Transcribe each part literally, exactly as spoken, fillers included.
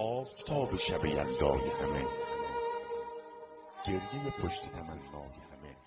آفتاب شب یلدای همه، گریه پشت تمنای همه.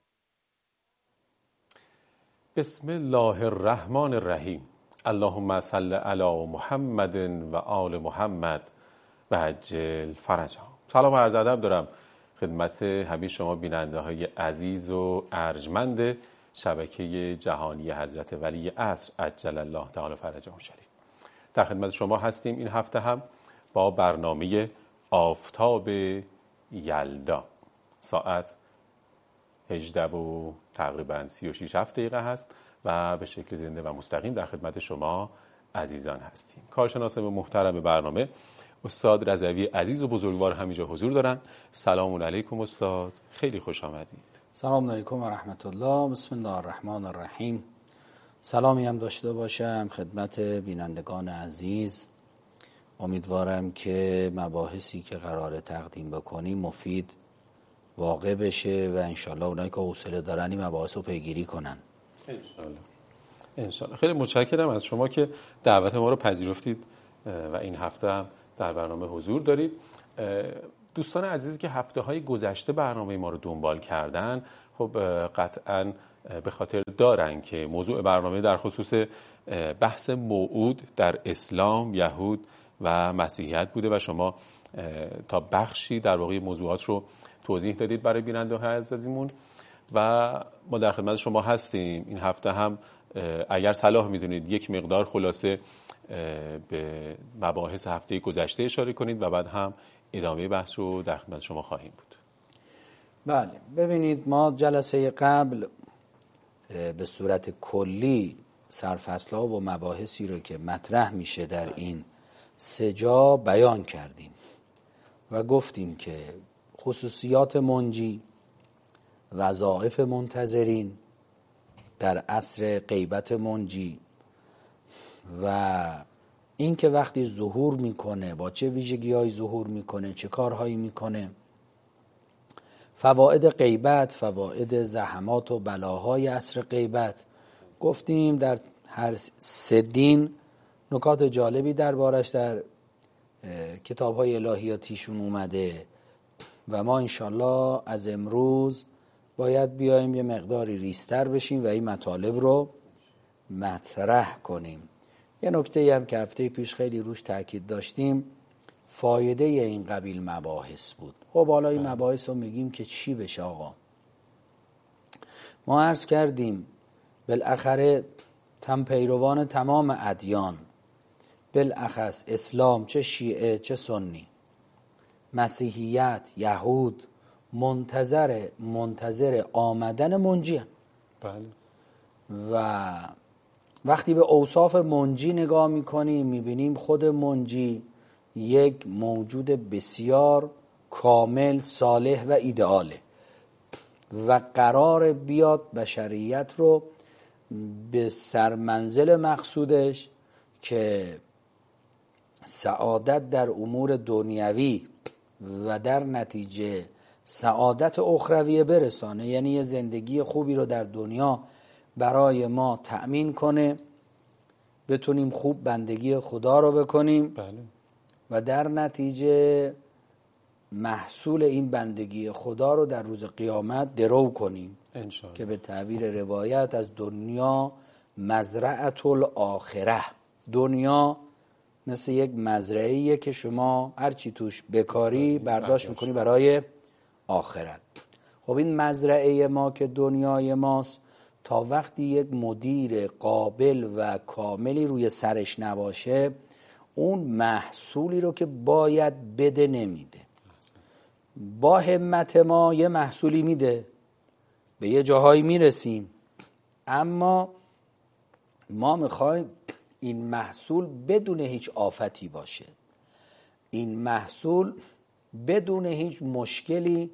بسم الله الرحمن الرحیم. اللهم صل علی محمد و آل محمد و عجل فرجهم. سلام و عرض ادب دارم خدمت همه شما بیننده های عزیز و ارجمند شبکه جهانی حضرت ولی عصر عجل الله تعالی فرجه شریف. در خدمت شما هستیم این هفته هم با برنامه آفتاب یلدا. ساعت هجده و تقریبا سی و شش هفت دقیقه هست و به شکل زنده و مستقیم در خدمت شما عزیزان هستیم. کارشناس محترم برنامه استاد رضوی عزیز و بزرگوار همینجا حضور دارن. سلام علیکم استاد، خیلی خوش آمدید. سلام علیکم و رحمت الله. بسم الله الرحمن الرحیم. سلامی هم داشته باشم خدمت بینندگان عزیز. امیدوارم که مباحثی که قراره تقدیم بکنیم مفید واقع بشه و انشالله اونایی که حوصله دارن این مباحث رو پیگیری کنن. انشالله. انشالله. خیلی متشکرم از شما که دعوت ما رو پذیرفتید و این هفته هم در برنامه حضور دارید. دوستان عزیزی که هفته های گذشته برنامه ما رو دنبال کردن خب قطعاً به خاطر دارن که موضوع برنامه در خصوص بحث موعود در اسلام، یهود و مسیحیت بوده و شما تا بخشی در واقع موضوعات رو توضیح دادید برای بیننده های عزیزمون و ما در خدمت شما هستیم. این هفته هم اگر صلاح میدونید یک مقدار خلاصه به مباحث هفته گذشته اشاره کنید و بعد هم ادامه بحث رو در خدمت شما خواهیم بود. بله، ببینید ما جلسه قبل به صورت کلی سرفصل‌ها و مباحثی رو که مطرح میشه در این سه جا بیان کردیم و گفتیم که خصوصیات منجی، وظایف منتظرین در عصر غیبت منجی و این که وقتی ظهور میکنه با چه ویژگی‌هایی ظهور میکنه، چه کارهایی میکنه، فواید غیبت، فواید زحمات و بلاهای عصر غیبت. گفتیم در هر سه دین نکات جالبی دربارش در کتاب‌های الهیاتیشون اومده و ما انشالله از امروز باید بیایم یه مقداری ریستر بشیم و این مطالب رو مطرح کنیم. یه نکته هم که هفته پیش خیلی روش تاکید داشتیم فایده این قبیل مباحث بود. خب حالا این مباحث رو میگیم که چی بشه آقا؟ ما عرض کردیم بالاخره تم پیروان تمام ادیان، بالاخص اسلام، چه شیعه چه سنی، مسیحیت، یهود، منتظر منتظر آمدن منجی. بله. و وقتی به اوصاف منجی نگاه میکنیم میبینیم خود منجی یک موجود بسیار کامل، صالح و ایدئاله و قرار بیاد بشریت رو به سرمنزل مقصودش که سعادت در امور دنیوی و در نتیجه سعادت اخروی برسانه، یعنی یه زندگی خوبی رو در دنیا برای ما تأمین کنه، بتونیم خوب بندگی خدا رو بکنیم. بله. و در نتیجه محصول این بندگی خدا رو در روز قیامت درو کنیم انشاءالله. که به تعبیر روایت از دنیا مزرعة الاخره، دنیا مثل یک مزرعه‌ایه که شما هرچی توش بکاری برداشت میکنی برای آخرت. خب این مزرعه ما که دنیای ماست تا وقتی یک مدیر قابل و کاملی روی سرش نباشه اون محصولی رو که باید بده نمیده. با همت ما یه محصولی میده، به یه جاهایی میرسیم، اما ما میخوایم این محصول بدون هیچ آفتی باشه، این محصول بدون هیچ مشکلی،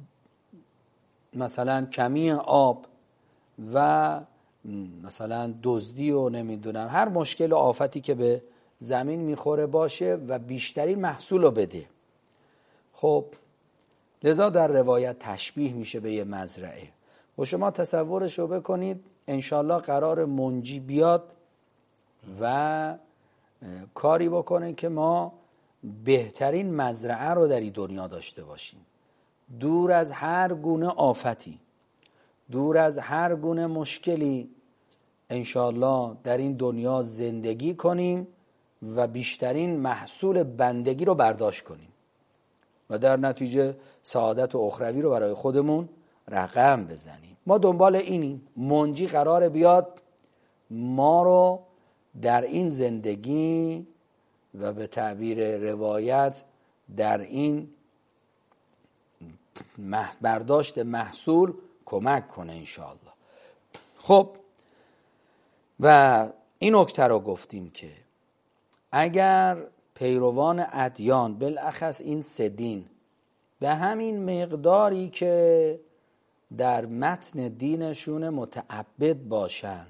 مثلا کمی آب و مثلا دزدی و نمیدونم هر مشکل و آفتی که به زمین میخوره باشه و بیشترین محصول رو بده. خب لذا در روایت تشبیه میشه به یه مزرعه و شما تصورش رو بکنید انشالله قرار منجی بیاد و کاری بکنه که ما بهترین مزرعه رو در این دنیا داشته باشیم، دور از هر گونه آفتی، دور از هر گونه مشکلی، انشاءالله در این دنیا زندگی کنیم و بیشترین محصول بندگی رو برداشت کنیم و در نتیجه سعادت و اخروی رو برای خودمون رقم بزنیم. ما دنبال اینیم. منجی قراره بیاد ما رو در این زندگی و به تعبیر روایت در این برداشت محصول کمک کنه انشاءالله. خب و این نکته رو گفتیم که اگر پیروان ادیان بالاخص این سه دین به همین مقداری که در متن دینشون متعبد باشن،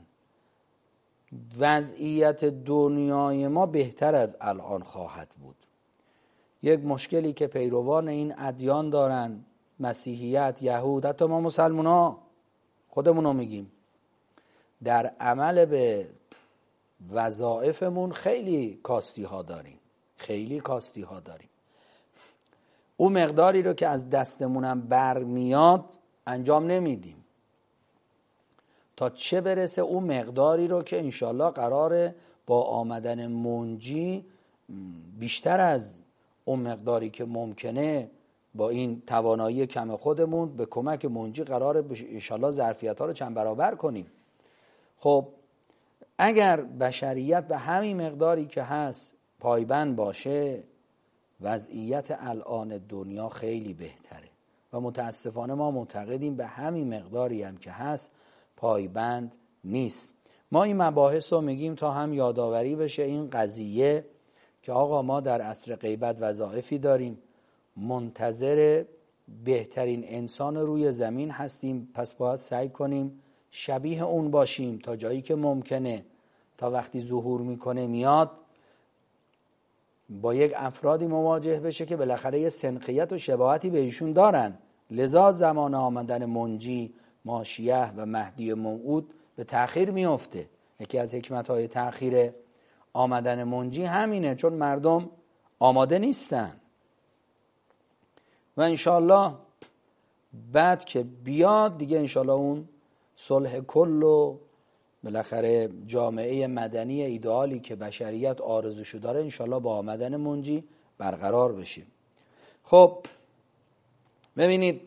وضعیت دنیای ما بهتر از الان خواهد بود. یک مشکلی که پیروان این ادیان دارن، مسیحیت، یهود، حتی ما مسلمان ها خودمونو میگیم، در عمل به وظایفمون خیلی کاستی ها داریم، خیلی کاستی ها داریم. اون مقداری رو که از دستمونم برمیاد انجام نمیدیم، تا چه برسه اون مقداری رو که انشالله قراره با آمدن منجی بیشتر از اون مقداری که ممکنه با این توانایی کم خودمون به کمک منجی قراره انشالله ظرفیت ها رو چند برابر کنیم. خب اگر بشریت به همین مقداری که هست پایبند باشه، وضعیت الان دنیا خیلی بهتره و متاسفانه ما معتقدیم به همین مقداری هم که هست پایبند نیست. ما این مباحث رو میگیم تا هم یادآوری بشه این قضیه که آقا ما در عصر غیبت وظایفی داریم، منتظر بهترین انسان روی زمین هستیم، پس باید سعی کنیم شبیه اون باشیم تا جایی که ممکنه، تا وقتی ظهور میکنه میاد با یک افرادی مواجه بشه که بالاخره یه سنخیت و شباهتی به ایشون دارن. لذا زمان آمدن منجی، ماشیه و مهدی موعود به تأخیر میفته. یکی از حکمت‌های تأخیر آمدن منجی همینه، چون مردم آماده نیستن و انشالله بعد که بیاد دیگه انشالله اون صلح کل و بالاخره جامعه مدنی ایدئالی که بشریت آرزوشو داره انشالله با آمدن منجی برقرار بشیم. خب ببینید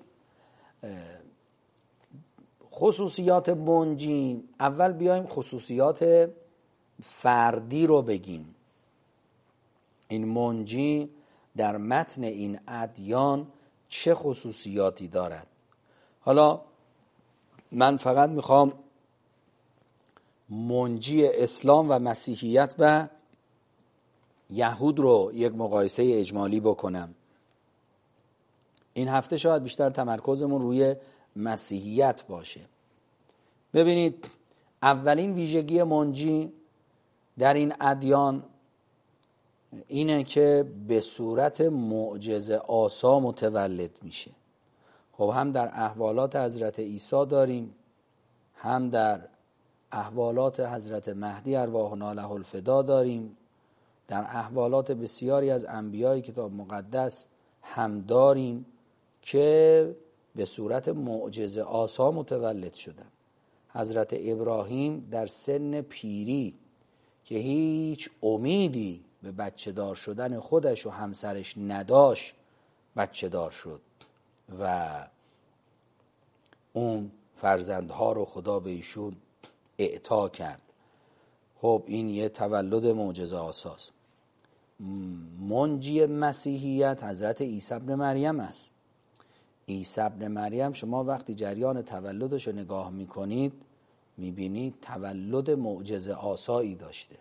خصوصیات منجی، اول بیایم خصوصیات فردی رو بگیم. این منجی در متن این ادیان چه خصوصیاتی دارد؟ حالا من فقط میخوام منجی اسلام و مسیحیت و یهود رو یک مقایسه اجمالی بکنم. این هفته شاید بیشتر تمرکزمون روی مسیحیت باشه. ببینید اولین ویژگی منجی در این ادیان اینه که به صورت معجزه آسا متولد میشه. خب هم در احوالات حضرت عیسی داریم، هم در احوالات حضرت مهدی ارواحنا له الفدا داریم، در احوالات بسیاری از انبیای کتاب مقدس هم داریم که به صورت معجزه آسا متولد شدن. حضرت ابراهیم در سن پیری که هیچ امیدی به بچه دار شدن خودش و همسرش نداشت بچه دار شد و اون فرزندها رو خدا به ایشون اعطا کرد. خب این یه تولد معجزه آساست. منجی مسیحیت حضرت عیسی ابن مریم است. عیسی ابن مریم شما وقتی جریان تولدش رو نگاه میکنید میبینید تولد معجزه آسایی داشته.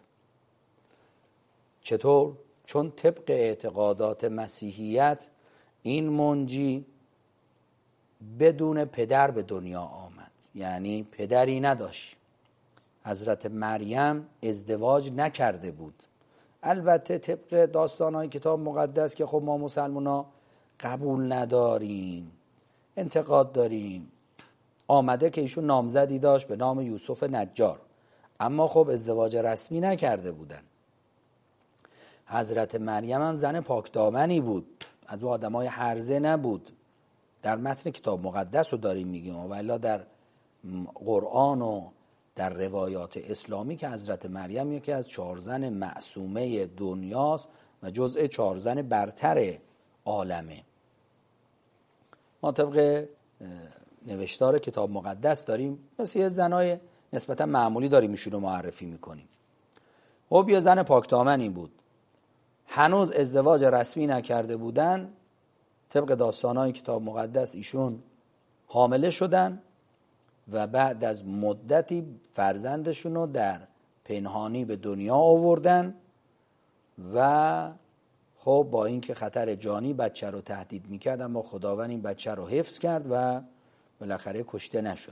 چطور؟ چون طبق اعتقادات مسیحیت این منجی بدون پدر به دنیا آمد، یعنی پدری نداشت. حضرت مریم ازدواج نکرده بود. البته طبق داستانهای کتاب مقدس که خب ما مسلمان ها قبول نداریم، انتقاد داریم، آمده که ایشون نامزدی داشت به نام یوسف نجار، اما خب ازدواج رسمی نکرده بودن. حضرت مریم هم زن پاکدامنی بود، از اون آدمای هرزه نبود. در متن کتاب مقدس رو داریم میگیم، ولی در قرآن و در روایات اسلامی که حضرت مریم یکی از چهار زن معصومه دنیاست و جزء چهار زن برتر عالمه. ما طبق نوشتار کتاب مقدس داریم مثل یه زنای نسبتا معمولی داریم ایشون رو معرفی میکنیم. خب یه زن پاکدامنی بود، هنوز ازدواج رسمی نکرده بودن. طبق داستانهای کتاب مقدس ایشون حامله شدن و بعد از مدتی فرزندشون رو در پنهانی به دنیا آوردن و خب با اینکه خطر جانی بچه رو تهدید میکرد، اما خداوند این بچه رو حفظ کرد و بالاخره کشته نشد.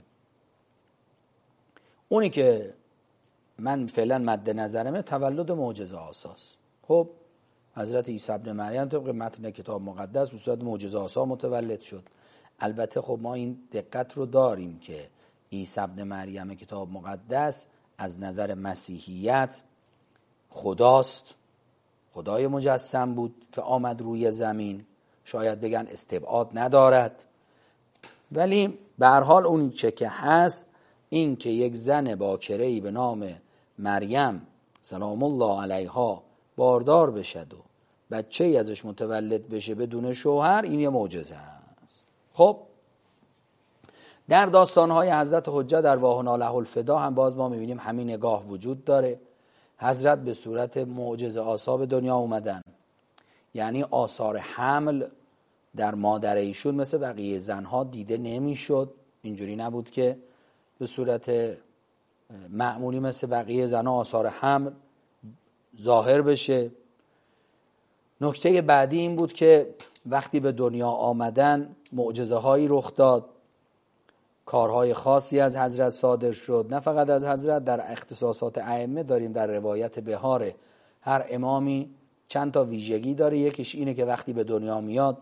اونی که من فعلا مد نظرمه تولد معجزه آساست. خب حضرت عیسی ابن مریم طبق متن کتاب مقدس به صورت معجزه آسا متولد شد. البته خب ما این دقت رو داریم که عیسی ابن مریم کتاب مقدس از نظر مسیحیت خداست، خدای مجسم بود که آمد روی زمین، شاید بگن استبعاد ندارد، ولی به هر حال اون چه که هست این که یک زن باکره‌ای به نام مریم سلام الله علیها باردار بشد و بچه‌ای ازش متولد بشه بدون شوهر، این یه معجزه است. خب در داستان‌های حضرت حجه در واهنا له الفدا هم باز ما می‌بینیم همین نگاه وجود داره. حضرت به صورت معجزه آسا به دنیا اومدن، یعنی آثار حمل در مادر ایشون مثل بقیه زنها دیده نمیشد. اینجوری نبود که به صورت معمولی مثل بقیه زنها آثار حمل ظاهر بشه. نکته بعدی این بود که وقتی به دنیا آمدن معجزه هایی رخ داد، کارهای خاصی از حضرت صادر شد. نه فقط از حضرت، در اختصاصات ائمه داریم در روایت بهار هر امامی چند تا ویژگی داره. یکیش اینه که وقتی به دنیا میاد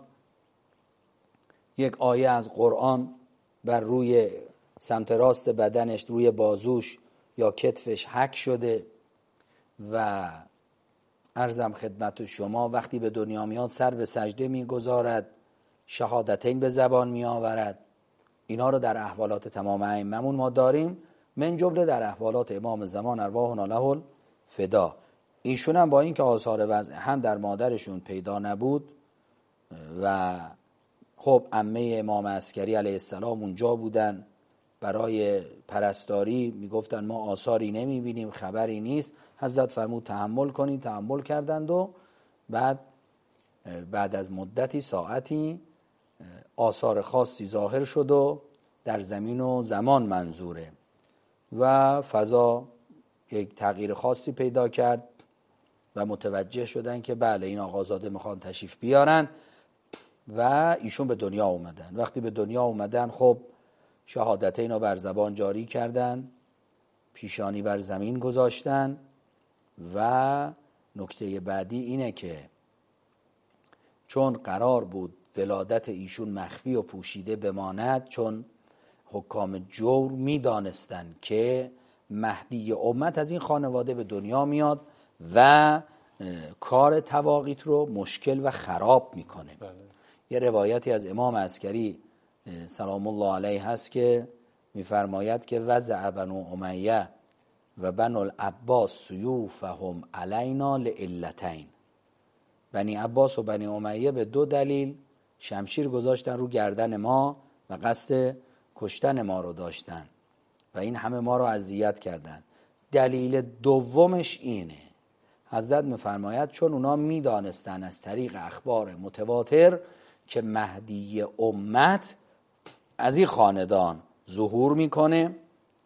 یک آیه از قرآن بر روی سمت راست بدنش، روی بازوش یا کتفش حک شده و عرضم خدمت شما وقتی به دنیا میاد سر به سجده میگذارد، شهادتین به زبان میآورد. اینا رو در احوالات تمام ائمه‌مون ما داریم، من جمله در احوالات امام زمان ارواحنا له الفدا. ایشون هم با اینکه آثار وضع هم در مادرشون پیدا نبود و خب عمه امام عسکری علیه السلام اونجا بودن برای پرستاری، میگفتن ما آثاری نمیبینیم، خبری نیست. حضرت فرمود تحمل کنید، تحمل کردند و بعد بعد از مدتی ساعتی آثار خاصی ظاهر شد و در زمین و زمان منظوره و فضا یک تغییر خاصی پیدا کرد و متوجه شدن که بله این آقازاده میخوان تشریف بیارن و ایشون به دنیا اومدن. وقتی به دنیا اومدن خب شهادتین رو بر زبان جاری کردن، پیشانی بر زمین گذاشتن و نکته بعدی اینه که چون قرار بود ولادت ایشون مخفی و پوشیده بماند، چون حکام جور میدانستن که مهدی امت از این خانواده به دنیا میاد و کار تواقیت رو مشکل و خراب میکنه. بله. یه روایتی از امام عسکری سلام الله علیه هست که میفرماید که وضع بنو امیه و بنو العباس سیوفهم علینا لعلتین. بنی عباس و بنی امیه به دو دلیل شمشیر گذاشتن رو گردن ما و قصد کشتن ما رو داشتن و این همه ما رو اذیت کردن. دلیل دومش اینه، حضرت میفرماید چون اونا میدانستن از طریق اخبار متواتر که مهدی امت از این خاندان ظهور میکنه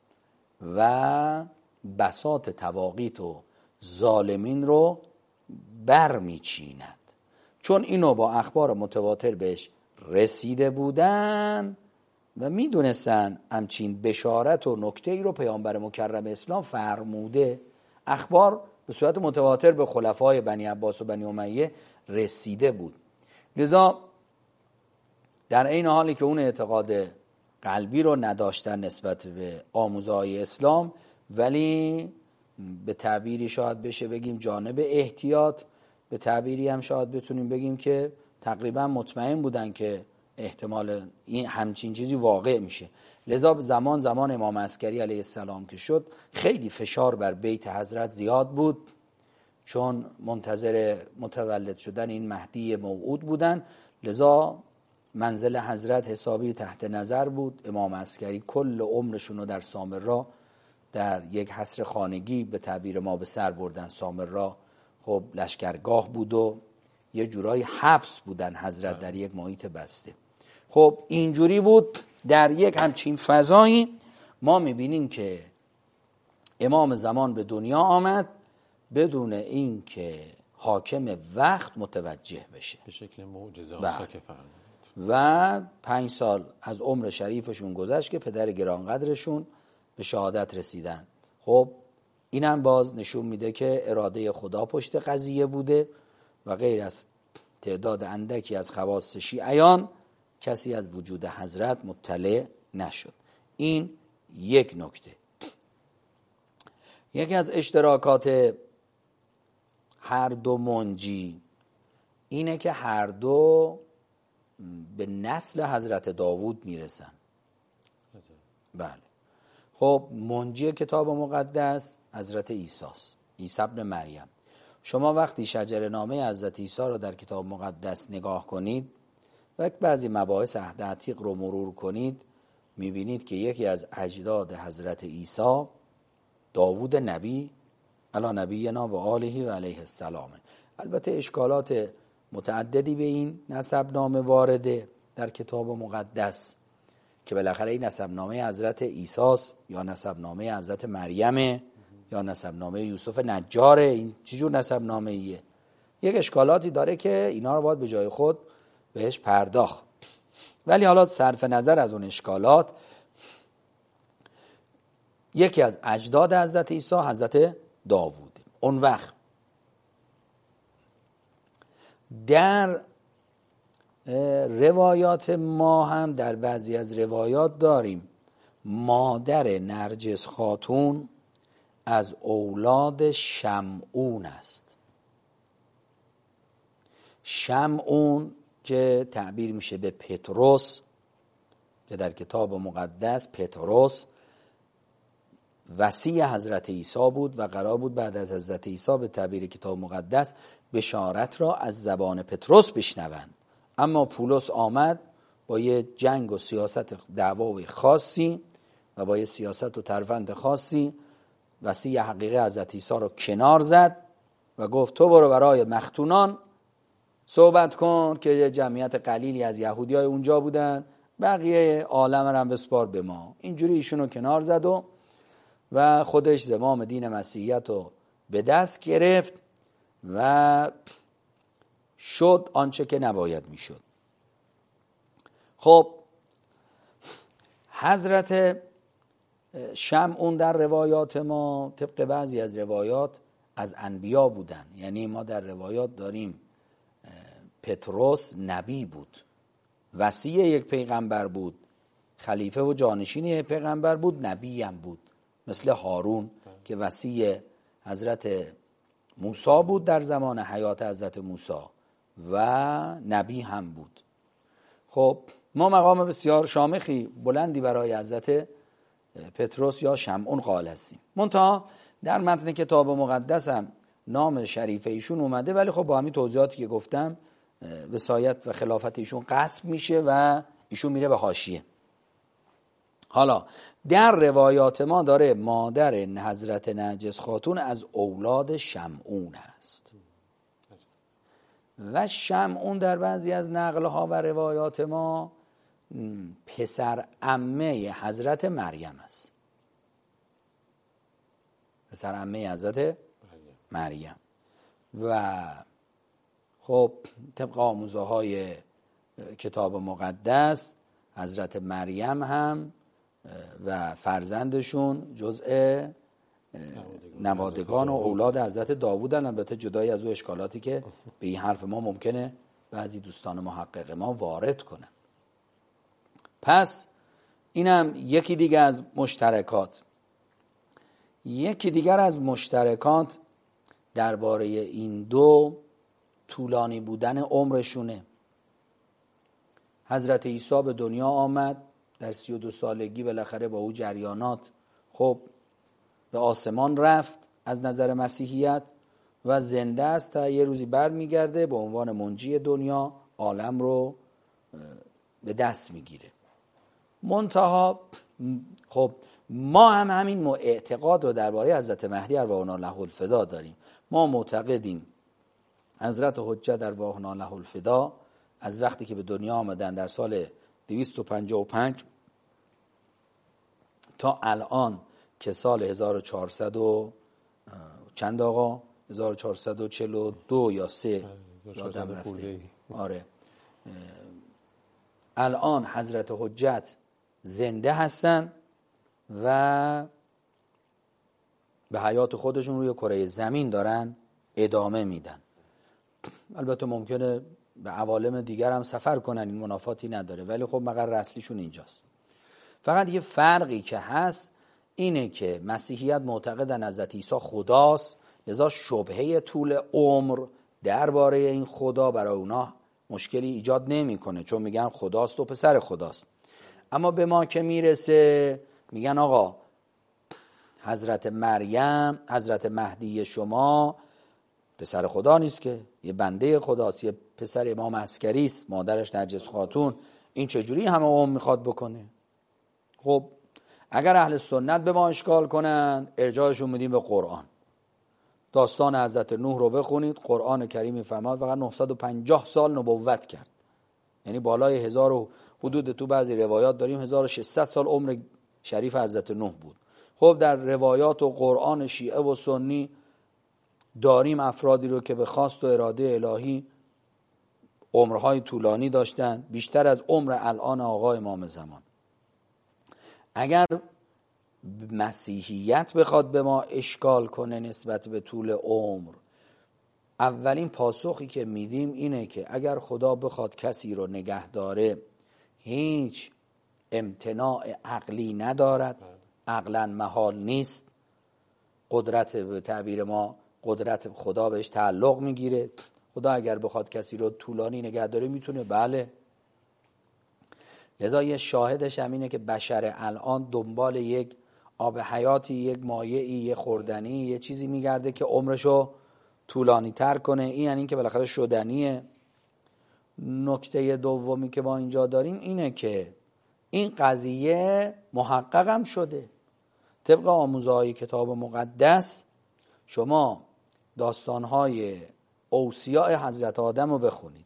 و بساط تواقیت و ظالمین رو بر میچیند. چون اینو با اخبار متواتر بهش رسیده بودن و میدونستن همچین بشارت و نکته ای رو پیامبر مکرم اسلام فرموده، اخبار به صورت متواتر به خلفای بنی عباس و بنی امیه رسیده بود. لذا در این حالی که اون اعتقاد قلبی رو نداشتن نسبت به آموزهای اسلام، ولی به تعبیری شاید بشه بگیم جانب احتیاط به تعبیری هم شاید بتونیم بگیم که تقریبا مطمئن بودن که احتمال این همچین چیزی واقع میشه. لذا زمان زمان امام عسکری علیه السلام که شد خیلی فشار بر بیت حضرت زیاد بود، چون منتظر متولد شدن این مهدی موعود بودن. لذا منزل حضرت حسابی تحت نظر بود. امام عسکری کل عمرشون رو در سامرا در یک حصر خانگی به تعبیر ما به سر بردن. سامرا خب لشکرگاه بود و یه جورای حبس بودن حضرت در یک محیط بسته. خب اینجوری بود. در یک همچین فضایی ما میبینیم که امام زمان به دنیا آمد بدون این که حاکم وقت متوجه بشه، به شکل معجزه آسا که فرمود. و پنج سال از عمر شریفشون گذشت که پدر گرانقدرشون به شهادت رسیدن. خب اینم باز نشون میده که اراده خدا پشت قضیه بوده و غیر از تعداد اندکی از خواص شیعیان کسی از وجود حضرت مطلع نشد. این یک نکته. یکی از اشتراکات هر دو منجی اینه که هر دو به نسل حضرت داوود میرسن. بله. خب منجی کتاب مقدس حضرت عیسی است، عیسی ابن مریم. شما وقتی شجره نامه حضرت عیسی رو در کتاب مقدس نگاه کنید و بعضی مباحث عهد عتیق رو مرور کنید، میبینید که یکی از اجداد حضرت عیسی داوود نبی علی نبینا و آله و علیه السلام. البته اشکالات متعددی به این نسب نامه وارده در کتاب مقدس که بالاخره این نسب نامه حضرت عیسی است یا نسب نامه حضرت مریم یا نسب نامه یوسف نجار. این چجور نسب نامه ایه؟ یک اشکالاتی داره که اینا رو باید به جای خود بهش پرداخت. ولی حالا صرف نظر از اون اشکالات، یکی از اجداد حضرت عیسی حضرت داوود. اون وقت در روایات ما هم در بعضی از روایات داریم مادر نرجس خاتون از اولاد شمعون است. شمعون که تعبیر میشه به پتروس، که در کتاب مقدس پتروس وصی حضرت عیسی بود و قرار بود بعد از حضرت عیسی به تعبیر کتاب مقدس بشارت را از زبان پتروس بشنوند. اما پولس آمد با یه جنگ و سیاست دعوای خاصی و با یه سیاست و ترفند خاصی وصی حقیقی حضرت عیسی را کنار زد و گفت تو برو برای مختونان صحبت کن که یه جمعیت قلیلی از یهودی های اونجا بودن، بقیه عالم رو هم بسپار به ما. اینجوری ایشونو کنار زد و و خودش زمام دین مسیحیت رو به دست گرفت و شد آنچه که نباید میشد. خب حضرت شمعون در روایات ما طبق بعضی از روایات از انبیا بودن. یعنی ما در روایات داریم پتروس نبی بود، وصی یک پیغمبر بود، خلیفه و جانشین یک پیغمبر بود، نبی هم بود، مثل هارون که وصی حضرت موسی بود در زمان حیات حضرت موسی و نبی هم بود. خب ما مقام بسیار شامخی بلندی برای حضرت پتروس یا شمعون قائل هستیم. منتها در متن کتاب مقدس هم نام شریف ایشون اومده، ولی خب با همین توضیحاتی که گفتم وصایت و خلافت ایشون غصب میشه و ایشون میره به حاشیه. حالا در روایات ما داره مادر حضرت نرجس خاتون از اولاد شمعون است و شمعون در بعضی از نقلها و روایات ما پسر عمه حضرت مریم است. پسر عمه حضرت مریم و خب طبق آموزه های کتاب مقدس حضرت مریم هم و فرزندشون جزء نمادگان و اولاد حضرت داوودن. البته جدای از او اشکالاتی که به این حرف ما ممکنه بعضی دوستان محقق ما وارد کنن. پس اینم یکی دیگه از مشترکات. یکی دیگر از مشترکات درباره این دو طولانی بودن عمرشونه. حضرت عیسی به دنیا آمد در سی و دو سالگی، بالاخره با او جریانات خب به آسمان رفت از نظر مسیحیت و زنده است تا یه روزی بر میگرده به عنوان منجی دنیا عالم رو به دست میگیره. منتها خب ما هم همین اعتقاد رو درباره حضرت مهدی ارواحنا له الفدا داریم. ما معتقدیم حضرت حجت ارواحنا له الفدا از وقتی که به دنیا آمدن در سال دویست و پنجاه و پنج تا الان که سال هزار و چهارصد و چند آقا هزار و چهارصد و چهل و دو یا سه یادم رفته. آره الان حضرت حجت زنده هستن و به حیات خودشون روی کره زمین دارن ادامه میدن. البته ممکنه به عوالم دیگر هم سفر کنن، این منافاتی نداره، ولی خب مقر اصلیشون اینجاست. فقط یه فرقی که هست اینه که مسیحیت معتقدن حضرت عیسی خداست، لذا شبهه طول عمر درباره این خدا برای اونا مشکلی ایجاد نمیکنه، چون میگن خداست و پسر خداست. اما به ما که میرسه میگن آقا حضرت مریم، حضرت مهدی شما پسر خدا نیست که، یه بنده خداست، یه پسر امام عسکری است، مادرش نرجس خاتون، این چجوری همه عمر میخواد بکنه؟ خب اگر اهل سنت به ما اشکال کنن ارجاعشون میدیم به قرآن. داستان حضرت نوح رو بخونید، قرآن کریم میفرماد فقط نهصد و پنجاه سال نبوت کرد، یعنی بالای هزار و حدود تو بعضی روایات داریم هزار و ششصد سال عمر شریف حضرت نوح بود. خب در روایات و قرآن شیعه و سنی داریم افرادی رو که به خواست و اراده الهی عمرهای طولانی داشتن، بیشتر از عمر الان آقا امام زمان. اگر مسیحیت بخواد به ما اشکال کنه نسبت به طول عمر، اولین پاسخی که میدیم اینه که اگر خدا بخواد کسی رو نگه داره هیچ امتناع عقلی ندارد، عقلا محال نیست، قدرت به تعبیر ما قدرت خدا بهش تعلق میگیره. خدا اگر بخواد کسی رو طولانی نگه داره میتونه، بله. لذا یه شاهدش هم اینه که بشر الان دنبال یک آب حیاتی، یک مایعی، یک خوردنی، یه چیزی میگرده که عمرشو طولانی تر کنه. این یعنی که بالاخره شدنیه. نکته دومی که ما اینجا داریم اینه که این قضیه محقق هم شده. طبق آموزهای کتاب مقدس شما داستانهای اوصیاء حضرت آدم رو بخونید،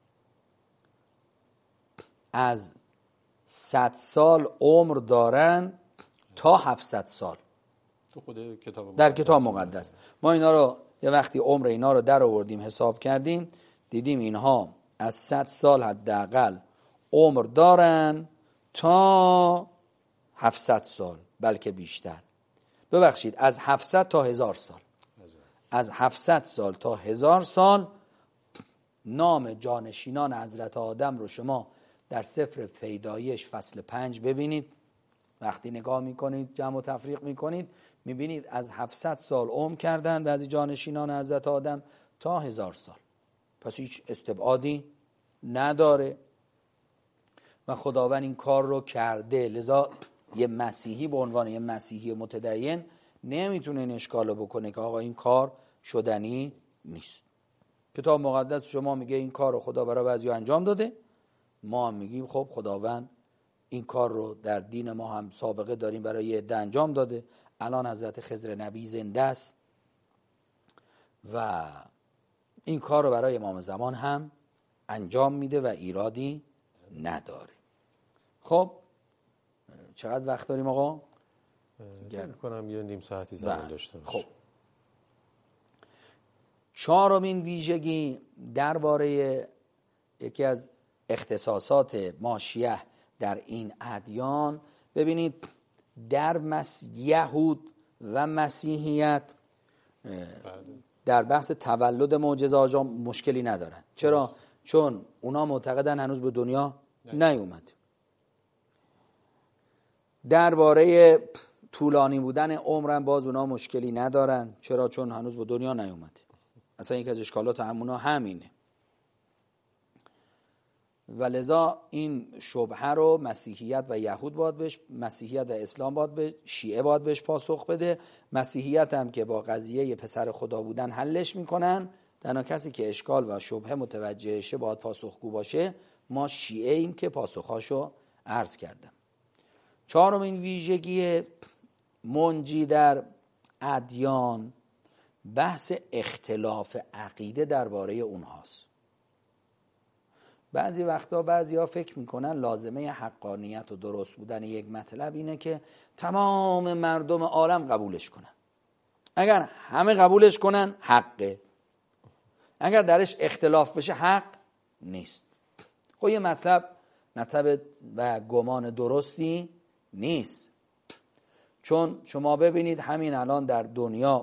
از صد سال عمر دارن تا هفتصد سال تو خود کتاب در کتاب مقدس. ما اینا رو یه وقتی عمر اینا رو در آوردیم حساب کردیم، دیدیم اینها از صد سال حداقل عمر دارن تا هفتصد سال، بلکه بیشتر. ببخشید از هفتصد تا هزار سال. از هفتصد سال تا هزار سال نام جانشینان حضرت آدم رو شما در سفر پیدایش فصل پنج ببینید. وقتی نگاه میکنید جمع و تفریق میکنید میبینید از هفتصد سال عمر کردن بعضی جانشینان حضرت آدم تا هزار سال. پس هیچ استبعادی نداره و خداوند این کار رو کرده. لذا یه مسیحی به عنوان یه مسیحی متدین نمیتونه این اشکالو بکنه که آقا این کار شدنی نیست. کتاب مقدس شما میگه این کار رو خدا برای بعضی انجام داده، ما هم میگیم خب خداوند این کار رو در دین ما هم سابقه داریم برای یه عده انجام داده. الان حضرت خضر نبی زنده است و این کار رو برای امام زمان هم انجام میده و ایرادی نداره. خب چقدر وقت داریم آقا؟ گرم کنم یه نیم ساعتی زمان داشته باشه. خب چهارمین ویژگی درباره یکی از اختصاصات ما شیعه در این ادیان، ببینید در مس... یهود و مسیحیت در بحث تولد معجزه آجام مشکلی ندارن. چرا؟ چون اونا معتقدن هنوز به دنیا نیومد. درباره طولانی بودن عمرم باز اونا مشکلی ندارن. چرا؟ چون هنوز به دنیا نیومده. اصلا یک از اشکالات همونا همینه. و لذا این شبهه رو مسیحیت و یهود باید بهش، مسیحیت و اسلام باید بهش، شیعه باید بهش پاسخ بده. مسیحیت هم که با قضیه پسر خدا بودن حلش میکنن، تنها کسی که اشکال و شبهه متوجهشه باید پاسخگو باشه. ما شیعه ایم که پاسخاشو عرض کردم. چهارمین ویژگی منجی در ادیان بحث اختلاف عقیده درباره اونهاست. بعضی وقتا بعضیا فکر میکنن لازمه حقانیت و درست بودن یک مطلب اینه که تمام مردم عالم قبولش کنن. اگر همه قبولش کنن حقه، اگر درش اختلاف بشه حق نیست. خب یه مطلب مطلب و گمان درستی نیست، چون شما ببینید همین الان در دنیا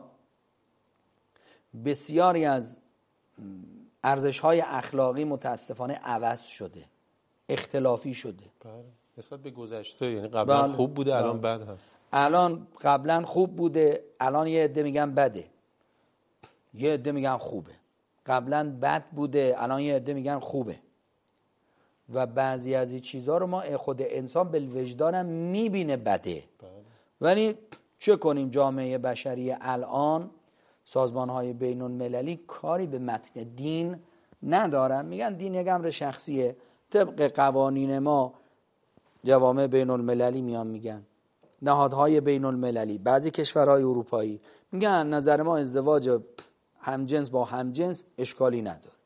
بسیاری از ارزش‌های اخلاقی متاسفانه عوض شده، اختلافی شده. بله، نسبت به گذشته، یعنی قبلا بله. خوب بوده الان بله. بد هست. الان قبلا خوب بوده الان یه عده میگن بده، یه عده میگن خوبه. قبلا بد بوده الان یه عده میگن خوبه. و بعضی از این چیزها رو ما خود انسان بالوجدانم میبینه بده. بله. ولی چه کنیم؟ جامعه بشری الان، سازمان‌های بین المللی کاری به متن دین ندارن، میگن دین یک امر شخصیه. طبق قوانین ما جوامع بین المللی میان میگن، نهادهای بین المللی، بعضی کشورهای اروپایی میگن نظر ما ازدواج همجنس با همجنس اشکالی نداره.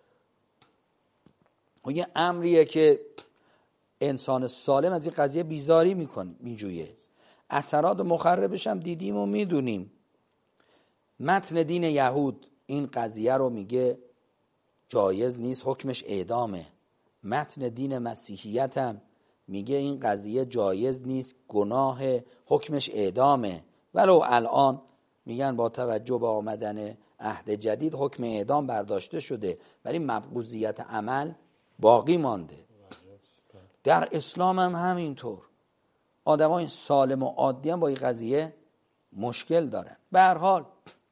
و یه امریه که انسان سالم از این قضیه بیزاری میکنه، میجویه. اثرات مخربش هم دیدیم و میدونیم. متن دین یهود این قضیه رو میگه جایز نیست، حکمش اعدامه. متن دین مسیحیت هم میگه این قضیه جایز نیست، گناه، حکمش اعدامه. ولو الان میگن با توجه به آمدن عهد جدید حکم اعدام برداشته شده، ولی مبغوضیت عمل باقی مانده. در اسلام هم همینطور. آدمای سالم و عادی هم با این قضیه مشکل دارن. به هر حال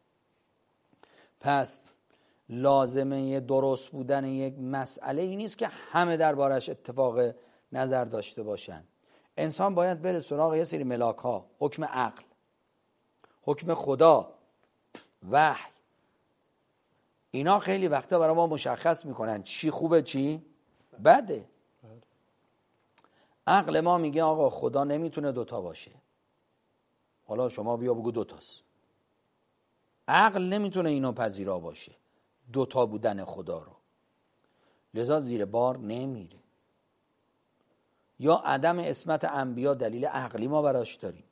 پس لازمه درست بودن یک مسئله این نیست که همه دربارش اتفاق نظر داشته باشن. انسان باید بره سراغ یه سری ملاک ها، حکم عقل، حکم خدا، وحی. اینا خیلی وقتا برای ما مشخص میکنن چی خوبه چی بده. عقل ما میگه آقا خدا نمیتونه دوتا باشه. حالا شما بیا بگو دوتاست. عقل نمیتونه اینو پذیرا باشه، دوتا بودن خدا رو. لذا زیر بار نمیره. یا عدم عصمت انبیا دلیل عقلی ما براش داریم.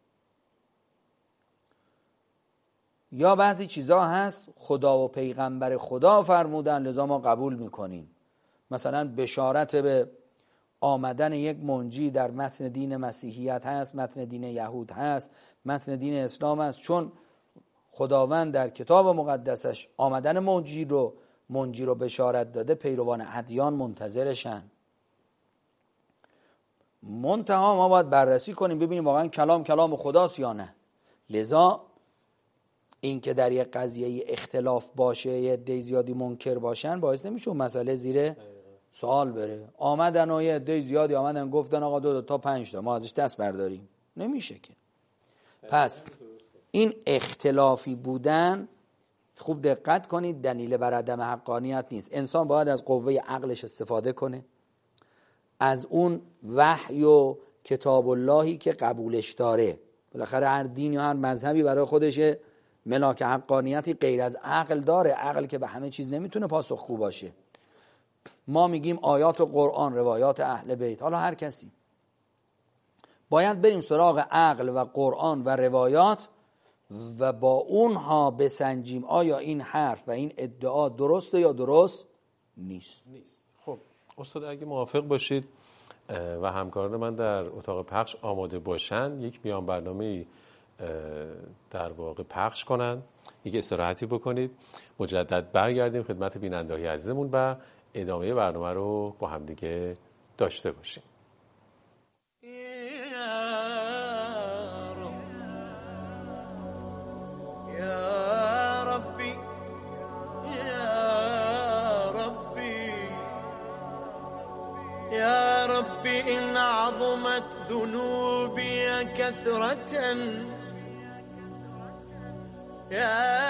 یا بعضی چیزا هست خدا و پیغمبر خدا فرمودن لذا ما قبول میکنیم. مثلا بشارت به آمدن یک منجی در متن دین مسیحیت هست، متن دین یهود هست، متن دین اسلام هست، چون خداوند در کتاب مقدسش آمدن منجی رو منجی رو بشارت داده، پیروان ادیان منتظرشن. منتها ما باید بررسی کنیم ببینیم واقعا کلام کلام خداست یا نه. لذا این که در یک قضیه اختلاف باشه، یه عده زیادی منکر باشن، باعث نمیشه مسئله زیر سوال بره. آمدن و یه عده زیادی آمدن گفتن آقا دو, دو تا پنج تا ما ازش دست برداریم، نمیشه که. پس این اختلافی بودن، خوب دقت کنید، دلیل بر عدم حقانیت نیست. انسان باید از قوه عقلش استفاده کنه، از اون وحی و کتاب اللهی که قبولش داره. بالاخره هر دین یا هر مذهبی برای خودش ملاک حقانیتی غیر از عقل داره. عقل که به همه چیز نمیتونه پاسخگو باشه. ما میگیم آیات و قرآن، روایات اهل بیت، حالا هر کسی باید بریم سراغ عقل و قرآن و روایات و با اونها بسنجیم آیا این حرف و این ادعا درسته یا درست نیست. نیست. خب استاد اگه موافق باشید و همکاران من در اتاق پخش آماده باشن، یک میان برنامه در واقع پخش کنن، یک استراحتی بکنید، مجدد برگردیم خدمت بیننده‌های عزیزمون و ادامه برنامه رو با هم دیگه داشته باشیم. يا ربي يا رب إن عظمت ذنوبي كثرة يا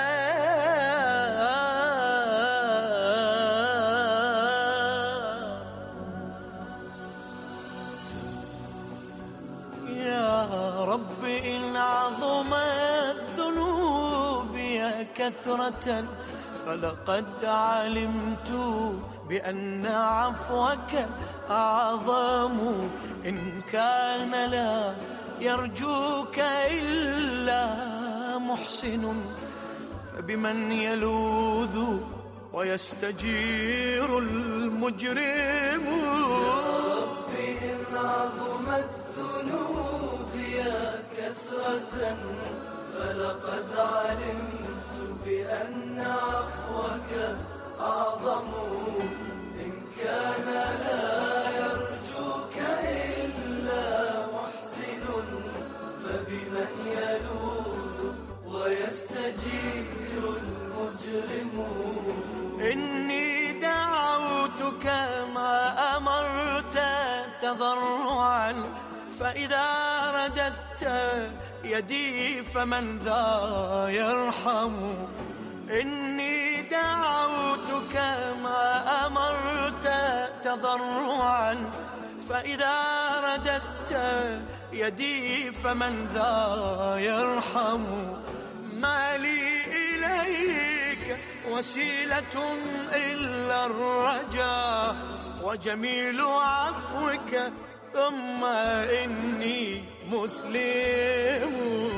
يا رب إن عظمت ذنوبي كثرة فلقد علمت بأن عفوك أعظم إن كان لا يرجوك إلا محسن فبمن يلوذ ويستجير المجرم. يا رب إن عظمت ذنوبي كثرة فلقد علمت بأن عفوك أعظم إن كان لا يرجوك إلا محسن فبمن يلوذ ويستجير المجرم. إني دعوتك ما أمرت تضرعا فإذا رددت يدي فمن ذا يرحم. إني دعوتك ما أمرت تضرعا فإذا رددت يدي فمن ذا يرحم. ما لي إليك وسيلة إلا الرجاء وجميل عفوك ثم إني مسلم.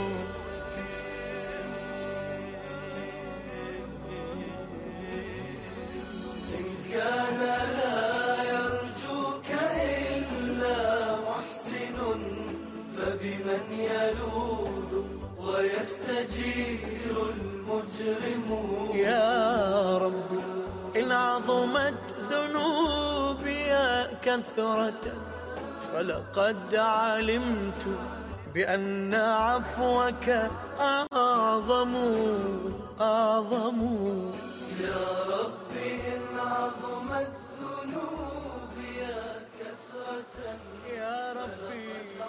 كان لا يرجوك إلا محسن فبمن يلوذ ويستجير المجرم. يا رب إن عظمت ذنوبي كثرة فلقد علمت بأن عفوك أعظم أعظم. يا رب إن عظمت ذنوبي كثرة يا ربي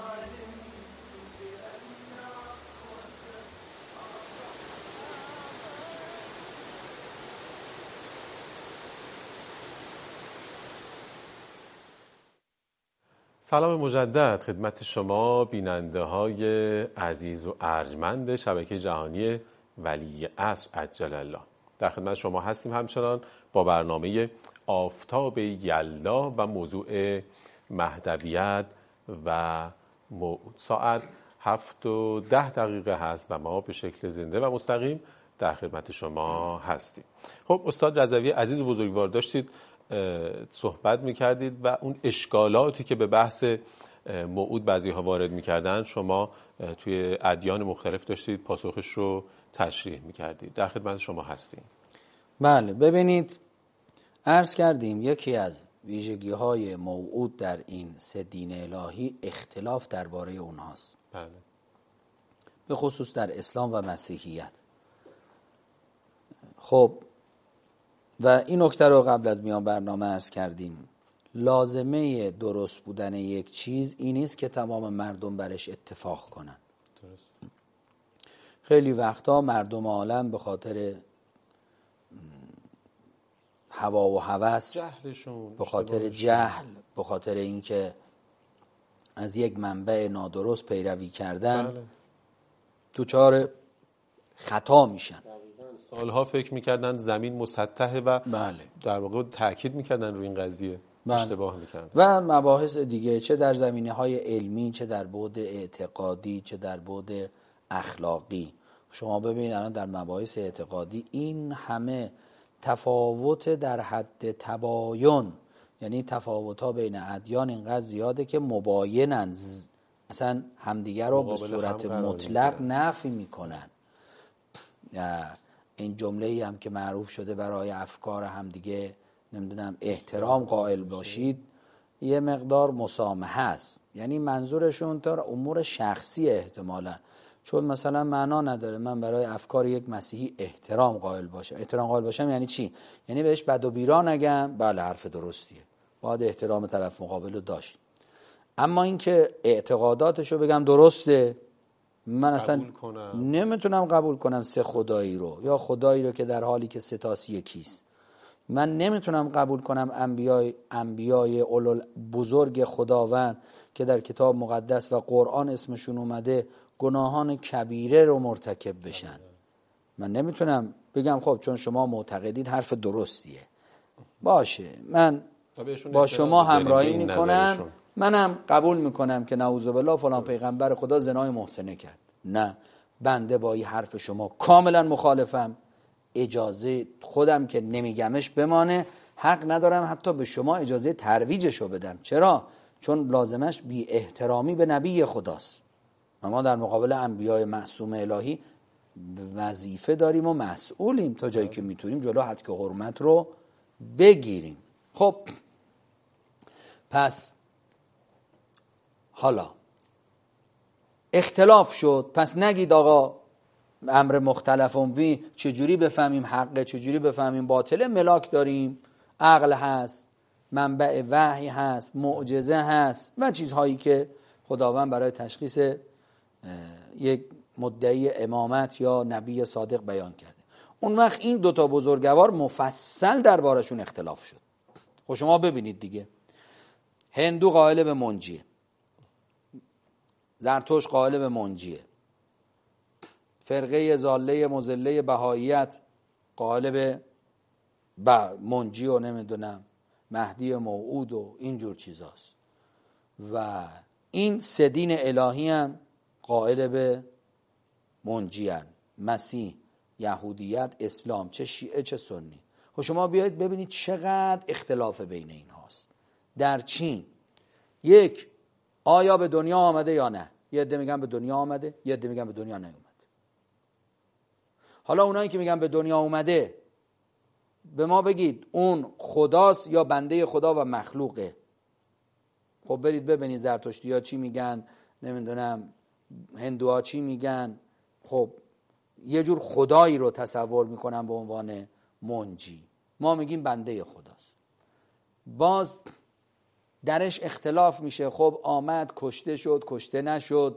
سلام مجدد خدمت شما بیننده های عزیز و ارجمند شبکه جهانی ولی عصر عجل الله. در خدمت شما هستیم همچنان با برنامه آفتاب یلدا و موضوع مهدویت و موعود. ساعت هفت و ده دقیقه هست و ما به شکل زنده و مستقیم در خدمت شما هستیم. خب استاد رضوی عزیز و بزرگوار داشتید صحبت میکردید و اون اشکالاتی که به بحث موعود بعضی ها وارد میکردن شما توی ادیان مختلف داشتید پاسخش رو تشریح میکردید. در خدمت شما هستیم. بله ببینید عرض کردیم یکی از ویژگی های موعود در این سه دین الهی اختلاف درباره اونهاست. بله. به خصوص در اسلام و مسیحیت. خب و این نکته رو قبل از میان برنامه عرض کردیم. لازمه درست بودن یک چیز این نیست که تمام مردم برش اتفاق کنن. درست. خیلی وقتا مردم عالم به خاطر هوا و هوس، جهلشون، به خاطر جهل، به خاطر اینکه از یک منبع نادرست پیروی کردن بله. دوچار خطا میشن. سالها فکر میکردن زمین مسطحه و بله. در واقع تاکید میکردن روی این قضیه. بله. اشتباه میکردن. و مباحث دیگه چه در زمینه‌های علمی، چه در بعد اعتقادی، چه در بعد اخلاقی. شما ببینید الان در مباحث اعتقادی این همه تفاوت در حد تباین، یعنی تفاوت‌ها بین ادیان اینقدر زیاده که مباینن، اصلا همدیگر رو به صورت مطلق نفی میکنن. این جمله‌ای هم که معروف شده برای افکار همدیگه نمیدونم احترام قائل باشید، یه مقدار مسامحه است. یعنی منظورشون تا امور شخصی احتمالاً، چون مثلا معنا نداره من برای افکار یک مسیحی احترام قائل باشم. احترام قائل باشم یعنی چی؟ یعنی بهش بد و بیرا نگم. بله حرف درستیه. باید احترام طرف مقابل رو داشت. اما اینکه اعتقاداتشو بگم درسته، من اصلا نمیتونم قبول کنم سه خدایی رو، یا خدایی رو که در حالی که ستاس یکیست. من نمیتونم قبول کنم انبیای انبیای اولو بزرگ خداوند که در کتاب مقدس و قرآن اسمشون اومده گناهان کبیره رو مرتکب بشن. من نمیتونم بگم خب چون شما معتقدید حرف درستیه، باشه من با شما همراهی میکنم، منم قبول میکنم که نعوذ بالله فلان پیغمبر خدا زنای محسنه کرد. نه، بنده با این حرف شما کاملا مخالفم. اجازه خودم که نمیگمش بمانه، حق ندارم حتی به شما اجازه ترویجشو بدم. چرا؟ چون لازمش بی احترامی به نبی خداست. ما در مقابل انبیای معصوم الهی وظیفه داریم و مسئولیم تا جایی که میتونیم جلو حد که حرمت رو بگیریم. خب پس حالا اختلاف شد، پس نگید آقا امر مختلفون بی چجوری بفهمیم حقه چجوری بفهمیم باطله. ملاک داریم، عقل هست، منبع وحی هست، معجزه هست و چیزهایی که خداوند برای تشخیص یک مدعی امامت یا نبی صادق بیان کرده. اون وقت این دوتا بزرگوار مفصل دربارشون اختلاف شد. خب شما ببینید دیگه، هندو قائل به منجیه، زرتشت قائل به منجیه، فرقه ضاله مضله بهاییت قائل به منجی و نمیدونم مهدی موعود و اینجور چیزاست، و این سه دین الهی هم قائل به منجی هن. مسیح، یهودیت، اسلام، چه شیعه چه سنی. خب شما بیایید ببینید چقدر اختلاف بین این هاست. در چین یک، آیا به دنیا آمده یا نه؟ یه عده میگن به دنیا آمده، یه عده میگن به دنیا نیومده. حالا اونایی که میگن به دنیا اومده، به ما بگید اون خداست یا بنده خدا و مخلوقه؟ خب برید ببینید زرتشتی ها چی میگن، نمیدونم هندوها چی میگن. خب یه جور خدایی رو تصور میکنن به عنوان منجی، ما میگیم بنده خداست. باز درش اختلاف میشه. خب آمد، کشته شد، کشته نشد،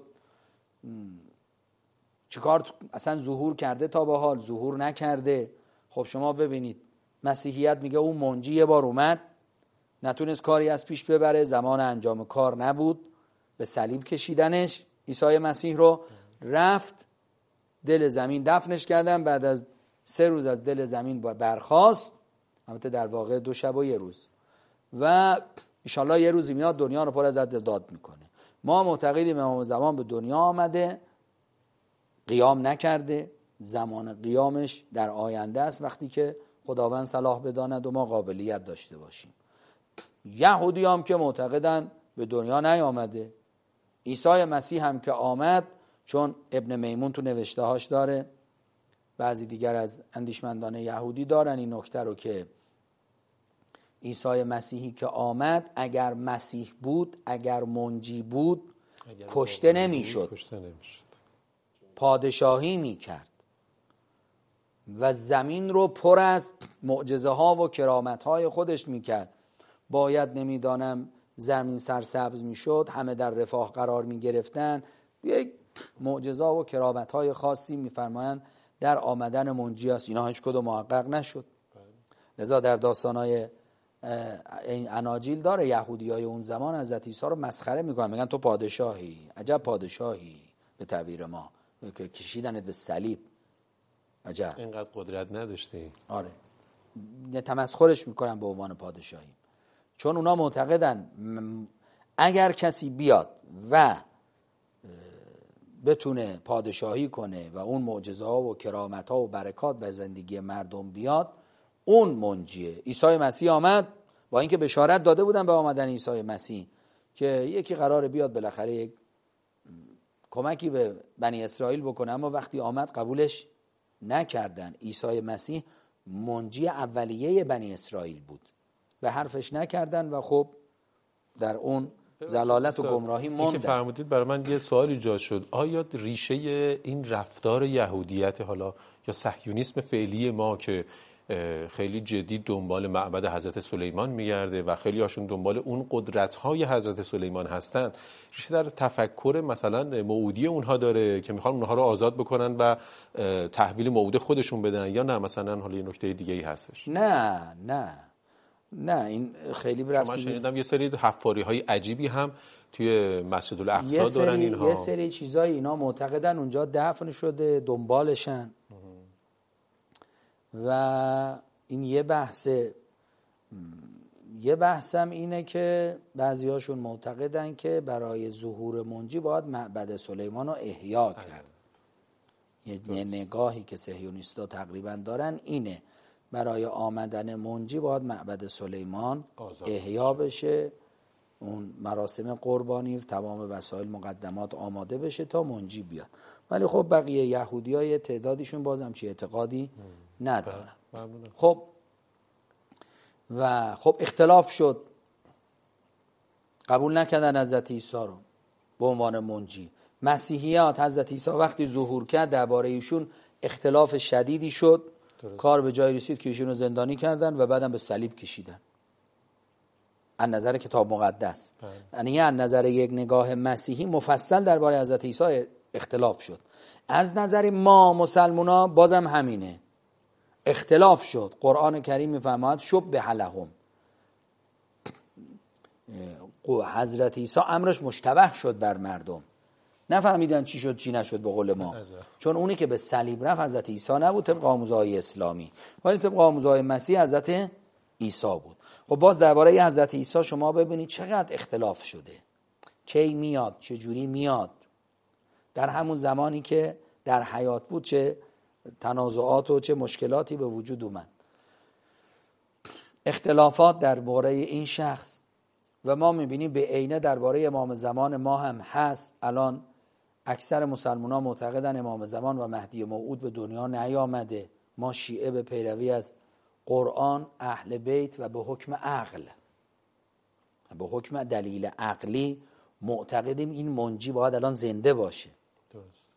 چیکار اصلا ظهور کرده تا به حال، ظهور نکرده. خب شما ببینید مسیحیت میگه اون منجی یه بار اومد، نتونست کاری از پیش ببره، زمان انجام کار نبود، به صلیب کشیدنش عیسی مسیح رو، رفت دل زمین دفنش کردن، بعد از سه روز از دل زمین برخاست، البته در واقع دو شب و یه روز، و انشالله یه روزی میاد دنیا رو پر از داد میکنه. ما معتقدیم امام زمان به دنیا آمده، قیام نکرده، زمان قیامش در آینده است وقتی که خداوند صلاح بداند و ما قابلیت داشته باشیم. یهودی هم که معتقدن به دنیا نیامده. عیسی مسیح هم که آمد، چون ابن میمون تو نوشته هاش داره، بعضی دیگر از اندیشمندان یهودی دارن این نکته رو که عیسی مسیحی که آمد اگر مسیح بود، اگر منجی بود، اگر کشته نمیشد، کشته نمیشد، پادشاهی میکرد و زمین رو پر از معجزه ها و کرامت های خودش میکرد. باید نمیدانم زمین سرسبز میشد، همه در رفاه قرار میگرفتن. یک معجزه و کرامت های خاصی میفرمایند در آمدن منجی است. اینا هیچ کدوم محقق نشد. لذا در داستانهای این اناجیل داره یهودی های اون زمان حضرت عیسی رو مسخره میکنن، میگن تو پادشاهی، عجب پادشاهی به تعبیر ما، که کشیدنت به صلیب، عجب اینقدر قدرت نداشتی. آره، تمسخرش میکنن به عنوان پادشاهی، چون اونا معتقدن اگر کسی بیاد و بتونه پادشاهی کنه و اون معجزه ها و کرامت ها و برکات به زندگی مردم بیاد، اون منجیه. عیسی مسیح آمد، با اینکه بشارت داده بودن به آمدن عیسی مسیح که یکی قراره بیاد بالاخره یک کمکی به بنی اسرائیل بکنه، اما وقتی آمد قبولش نکردن. عیسی مسیح منجی اولیه بنی اسرائیل بود، به حرفش نکردن و خب در اون ضلالت و گمراهی موندن. این که فرمودید برای من یه سوال ایجاد شد، آیا ریشه این رفتار یهودیت حالا یا صهیونیسم فعلی ما که خیلی جدی دنبال معبد حضرت سلیمان میگرده و خیلی هاشون دنبال اون قدرت‌های حضرت سلیمان هستن، ریشه در تفکر مثلا موعودی اونها داره که میخوان اونها رو آزاد بکنن و تحویل موعود خودشون بدن، یا نه مثلا حالا یه نکته دیگه ای هستش؟ نه نه نه این خیلی برفتی. من شنیدم یه سری حفاری‌های عجیبی هم توی مسجد الاقصی دارن اینها. یه سری چیزای اینا معتقدن اونجا دفن شده، دنبالشن. و این یه بحثه. یه بحثم اینه که بعضیاشون معتقدن که برای ظهور منجی باید معبد سلیمان رو احیا کرد. یه نگاهی که صهیونیستا تقریبا دارن اینه، برای آمدن منجی باید معبد سلیمان احیا بشه، اون مراسم قربانی تمام وسایل مقدمات آماده بشه تا منجی بیاد. ولی خب بقیه یهودیای تعدادیشون بازم چی اعتقادی ندارن. خب و خب اختلاف شد، قبول نکردن حضرت عیسی رو به عنوان منجی. مسیحیات حضرت عیسی وقتی ظهور کرد درباره ایشون اختلاف شدیدی شد. درست. کار به جای رسید که ایشون رو زندانی کردن و بعدم به صلیب کشیدن از نظر کتاب مقدس. یعنی از نظر یک نگاه مسیحی مفصل درباره حضرت عیسی اختلاف شد. از نظر ما مسلمونا بازم همینه، اختلاف شد. قرآن کریم میفرماید شبه لهم، حضرت عیسی امرش مشتبه شد بر مردم، نفهمیدن چی شد چی نشد به قول ما. چون اونی که به صلیب رفت حضرت عیسی نبود طبق آموزهای اسلامی، ولی طبق آموزهای مسیح حضرت عیسی بود. خب باز درباره حضرت عیسی شما ببینید چقدر اختلاف شده، کی میاد، چه جوری میاد. در همون زمانی که در حیات بود چه تنازعات و چه مشکلاتی به وجود اومد. اختلافات درباره این شخص و ما میبینیم به عینه درباره امام زمان ما هم هست. الان اکثر مسلمانان معتقدن امام زمان و مهدی موعود به دنیا نیامده. ما شیعه به پیروی از قرآن، اهل بیت و به حکم عقل، به حکم دلیل عقلی معتقدیم این منجی باید الان زنده باشه. درست.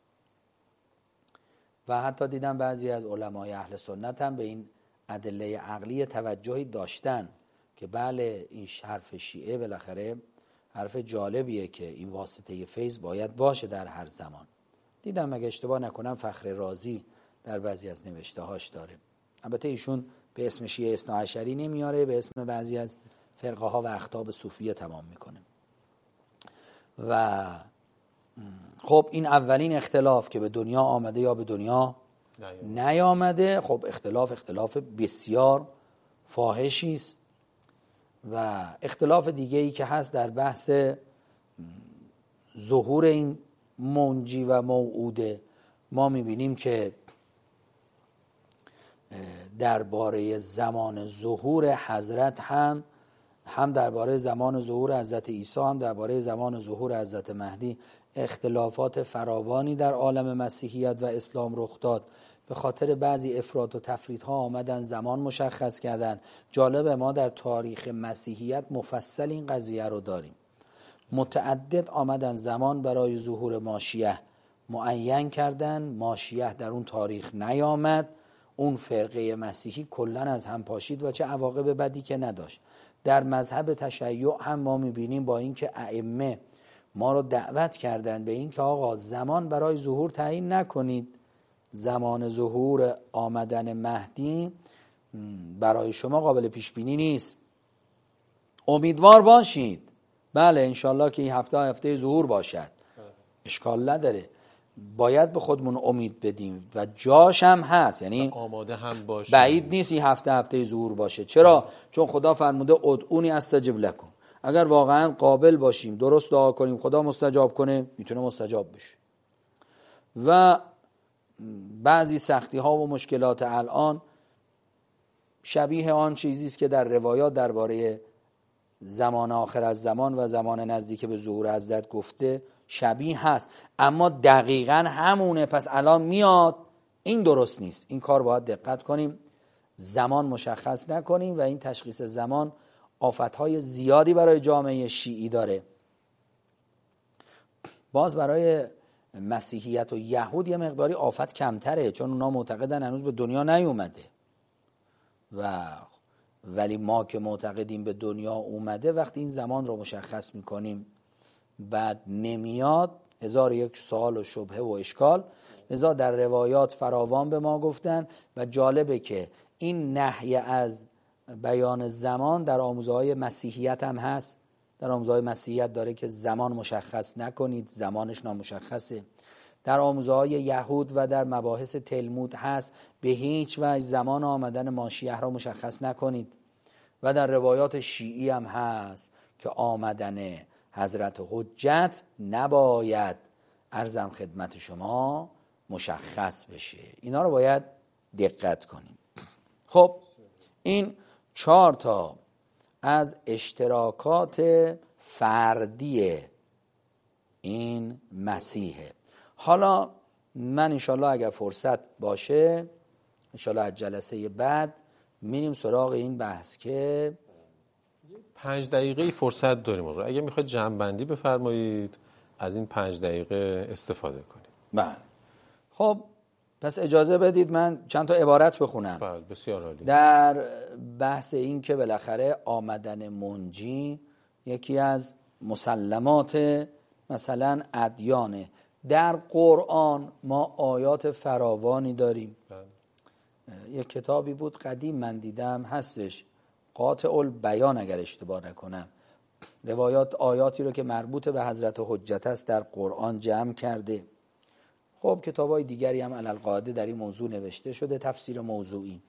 و حتی دیدم بعضی از علمای اهل سنت هم به این ادله عقلی توجهی داشتن که بله این حرف شیعه بالاخره حرف جالبیه که این واسطه فیض باید باشه در هر زمان. دیدم اگه اشتباه نکنم فخر رازی در بعضی از نوشته هاش داره. البته ایشون به اسم شیعه اثنا عشری نمیاره، به اسم بعضی از فرقه ها و اخطاب صوفیه تمام میکنه. و خب این اولین اختلاف که به دنیا آمده یا به دنیا نیامده، خب اختلاف اختلاف بسیار فاحشی است. و اختلاف دیگه ای که هست در بحث ظهور این منجی و موعوده. ما میبینیم که درباره زمان ظهور حضرت هم هم درباره زمان ظهور حضرت عیسی هم درباره زمان ظهور حضرت مهدی اختلافات فراوانی در عالم مسیحیت و اسلام رخ داد. به خاطر بعضی افراط و تفریط ها آمدن زمان مشخص کردن. جالبه ما در تاریخ مسیحیت مفصل این قضیه رو داریم. متعدد آمدن زمان برای ظهور ماشیه معین کردن، ماشیه در اون تاریخ نیامد، اون فرقه مسیحی کلن از هم پاشید و چه عواقب بدی که نداشت. در مذهب تشیع هم ما میبینیم با اینکه ائمه ما رو دعوت کردن به این که آقا زمان برای ظهور تعیین نکنید، زمان ظهور آمدن مهدی برای شما قابل پیش بینی نیست، امیدوار باشید. بله انشالله که این هفته هفته ظهور باشد، اشکال نداره، باید به خودمون امید بدیم و جاش هم هست، یعنی آماده هم باشه، بعید نیست این هفته هفته ظهور باشه. چرا؟ چون خدا فرموده ادعونی استجب لکم. اگر واقعا قابل باشیم درست دعا کنیم خدا مستجاب کنه، میتونه مستجاب بشه. و بعضی سختی ها و مشکلات الان شبیه آن چیزی است که در روایات درباره زمان آخر از زمان و زمان نزدیک به ظهور حضرت گفته شبیه هست، اما دقیقاً همونه. پس الان میاد، این درست نیست. این کار باید دقت کنیم، زمان مشخص نکنیم و این تشخیص زمان آفتهای زیادی برای جامعه شیعی داره. باز برای مسیحیت و یهود یه مقداری آفت کمتره، چون اونا معتقدن هنوز به دنیا نیومده. و ولی ما که معتقدیم به دنیا اومده، وقتی این زمان رو مشخص میکنیم بعد نمیاد، هزار یک سوال و شبهه و اشکال. لذا در روایات فراوان به ما گفتن و جالبه که این نهی از بیان زمان در آموزه های مسیحیت هم هست. در آموزه های مسیحیت داره که زمان مشخص نکنید، زمانش نامشخصه. در آموزه های یهود و در مباحث تلمود هست به هیچ وجه زمان آمدن ماشیح را مشخص نکنید. و در روایات شیعی هم هست که آمدن حضرت حجت نباید عرضم خدمت شما مشخص بشه. اینا رو باید دقت کنیم. خب این چهار تا از اشتراکات فردی این مسیحه. حالا من انشالله اگر فرصت باشه انشالله از جلسه بعد میریم سراغ این بحث که پنج دقیقه فرصت داریم. رو اگه میخواید جمع بندی بفرمایید از این پنج دقیقه استفاده کنیم. بله. خب پس اجازه بدید من چند تا عبارت بخونم. بله بسیار عالی. در بحث این که بالاخره آمدن منجی یکی از مسلمات مثلا ادیانه. در قرآن ما آیات فراوانی داریم. بله. یک کتابی بود قدیم من دیدم هستش، قاطع البیان اگر اشتباه نکنم، روایات آیاتی رو که مربوط به حضرت حجت است در قرآن جمع کرده. خب کتابای دیگری هم علالقاعده در این موضوع نوشته شده، تفسیر موضوعی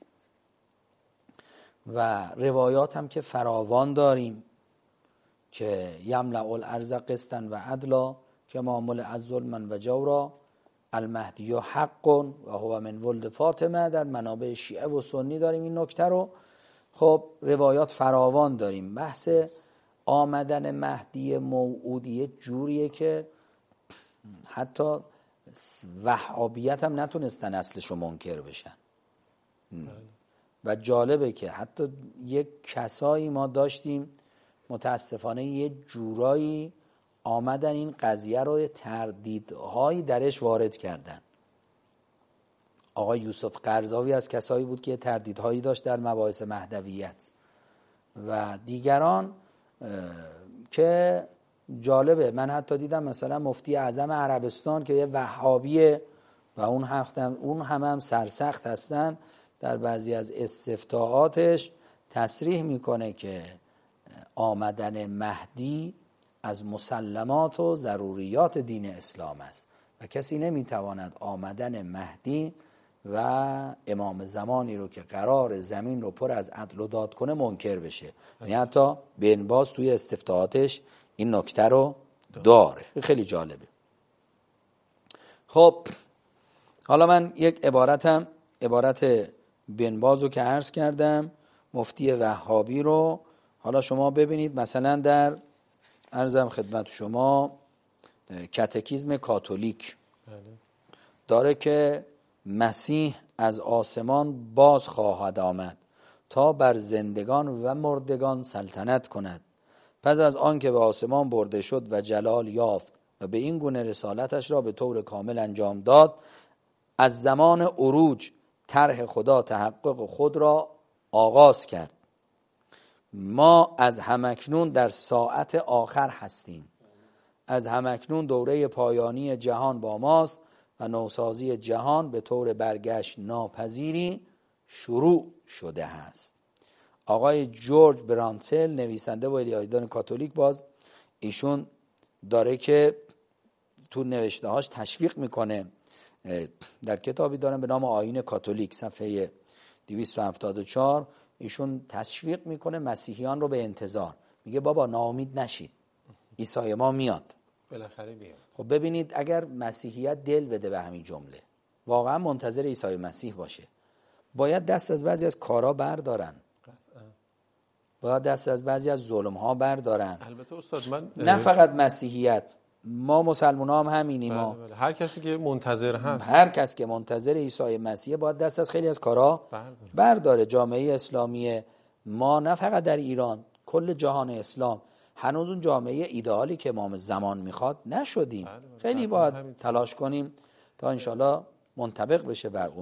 و روایات هم که فراوان داریم که یملأ الارض قسطا و عدلا کما ملئ ظلما و جورا المهدی حق و هو من ولد فاطمه. در منابع شیعه و سنی داریم این نکته رو. خب روایات فراوان داریم. بحث آمدن مهدی موعودی جوریه که حتی وهابیت هم نتونستن اصلشو منکر بشن. و جالبه که حتی یک کسایی ما داشتیم متاسفانه یه جورایی آمدن این قضیه رو تردیدهایی درش وارد کردن. آقای یوسف قرضاوی از کسایی بود که تردیدهایی داشت در مباحث مهدویت و دیگران که جالبه. من حتی دیدم مثلا مفتی اعظم عربستان که یه وهابیه و اون هم اون هم, هم سرسخت هستن، در بعضی از استفتاءاتش تصریح میکنه که آمدن مهدی از مسلمات و ضروریات دین اسلام است و کسی نمیتواند آمدن مهدی و امام زمانی رو که قرار زمین رو پر از عدل و داد کنه منکر بشه. یعنی حتی بن باز توی استفتاءاتش این نکته رو داره. خیلی جالبه. خب حالا من یک عبارتم عبارت بن باز رو که عرض کردم، مفتی وهابی رو، حالا شما ببینید مثلا در عرضم خدمت شما کاتکیزم کاتولیک داره که مسیح از آسمان باز خواهد آمد تا بر زندگان و مردگان سلطنت کند. پس از آن که به آسمان برده شد و جلال یافت و به این گونه رسالتش را به طور کامل انجام داد، از زمان عروج طرح خدا تحقق خود را آغاز کرد. ما از همکنون در ساعت آخر هستیم. از همکنون دوره پایانی جهان با ماست و نوسازی جهان به طور برگشت ناپذیری شروع شده است. آقای جورج برانتل نویسنده و الیایدان کاتولیک، باز ایشون داره که تو نوشته هاش تشویق میکنه. در کتابی دارن به نام آیین کاتولیک صفحه دویست و هفتاد و چهار ایشون تشویق میکنه مسیحیان رو به انتظار. میگه بابا ناامید نشید، عیسی ما میاد، بالاخره میاد. خب ببینید اگر مسیحیت دل بده به همین جمله، واقعا منتظر عیسی مسیح باشه، باید دست از بعضی از کارا بردارن، باید دست از بعضی از ظلم ها بردارن. البته استاد من نه فقط مسیحیت، ما مسلمان هم همینیم. ما بله بله. هر کسی که منتظر هست، هر کس که منتظر عیسی مسیح باید دست از خیلی از کارا برداره. برداره. جامعه اسلامی ما نه فقط در ایران، کل جهان اسلام هنوز اون جامعه ایدئالی که امام زمان میخواد نشدیم. بله بله. خیلی باید تلاش کنیم تا انشالله منطبق بشه بر اون.